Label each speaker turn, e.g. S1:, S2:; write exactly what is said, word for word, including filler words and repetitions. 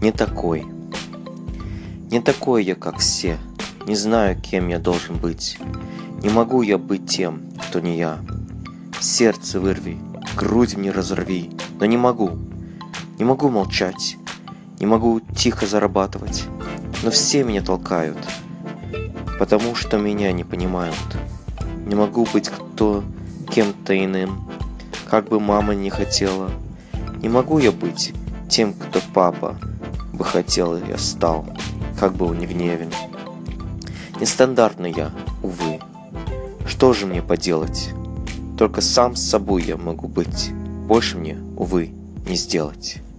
S1: Не такой. Не такой я, как все. Не знаю, кем я должен быть. Не могу я быть тем, кто не я. Сердце вырви, грудь мне разорви, но не могу. Не могу молчать, не могу тихо зарабатывать, но все меня толкают, потому что меня не понимают. Не могу быть кто кем-то иным, как бы мама не хотела. Не могу я быть тем, кто папа бы хотел, я стал, как бы он ни гневен. Нестандартный я, увы. Что же мне поделать? Только сам с собой я могу быть. Больше мне, увы, не сделать.